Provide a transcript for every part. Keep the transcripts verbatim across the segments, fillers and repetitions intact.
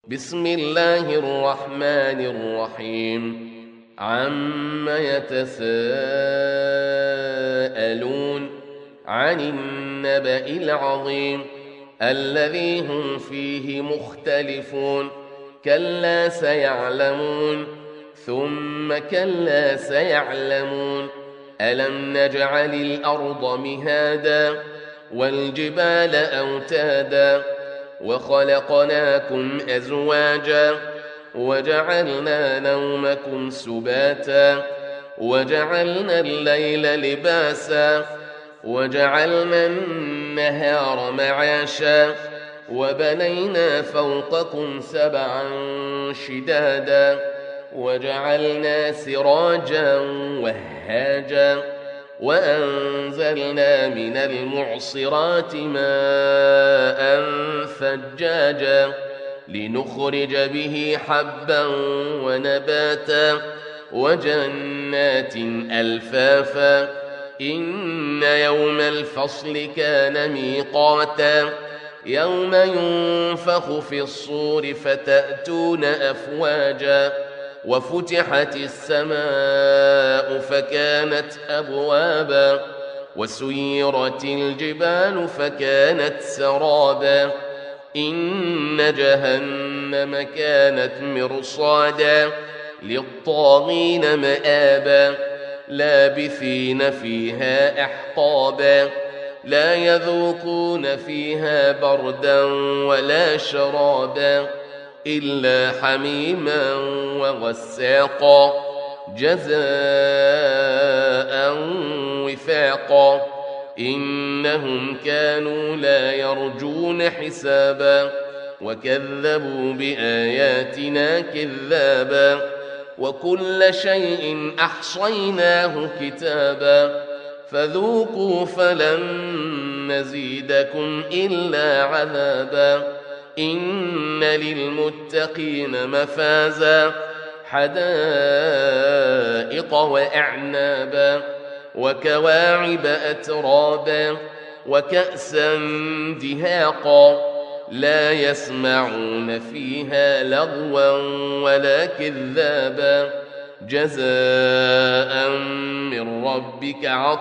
بسم الله الرحمن الرحيم عم يتساءلون عن النبأ العظيم الذي هم فيه مختلفون كلا سيعلمون ثم كلا سيعلمون ألم نجعل الأرض مهادا والجبال أوتادا وخلقناكم أزواجا وجعلنا نومكم سباتا وجعلنا الليل لباسا وجعلنا النهار معاشا وبنينا فوقكم سبعا شدادا وجعلنا سراجا وهاجا وأنزلنا من المعصرات ماء ثجاجا لنخرج به حبا ونباتا وجنات ألفافا إن يوم الفصل كان ميقاتا يوم ينفخ في الصور فتأتون أفواجا وفتحت السماء فكانت أبوابا وسيرت الجبال فكانت سرابا إن جهنم كانت مرصادا للطاغين مآبا لابثين فيها أحقابا لا يذوقون فيها بردا ولا شرابا إلا حميما وغساقا جزاء وفاقا إنهم كانوا لا يرجون حسابا وكذبوا بآياتنا كذابا وكل شيء أحصيناه كتابا فذوقوا فلن نزيدكم إلا عذابا إن للمتقين مفازا حدائق وأعنابا وكواعب أترابا وكأسا دهاقا لا يسمعون فيها لغوا ولا كذابا جزاء من ربك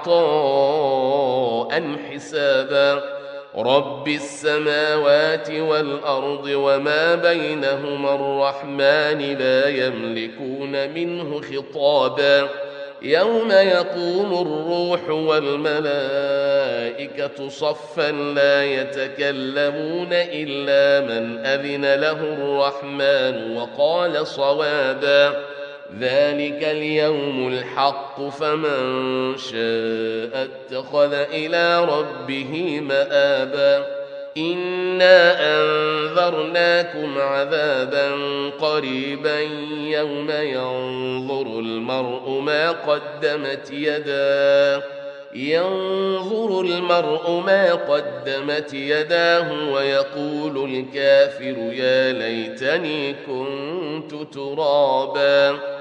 عطاء حسابا رب السماوات والأرض وما بينهما الرحمن لا يملكون منه خطابا يوم يقوم الروح والملائكة صفا لا يتكلمون إلا من أذن له الرحمن وقال صوابا ذلك اليوم الحق فمن شاء اتخذ إلى ربه مآبا إنا أنذرناكم عذابا قريبا يوم ينظر المرء ما قدمت يداه ينظر المرء ما قدمت يداه ويقول الكافر يا ليتني كنت ترابا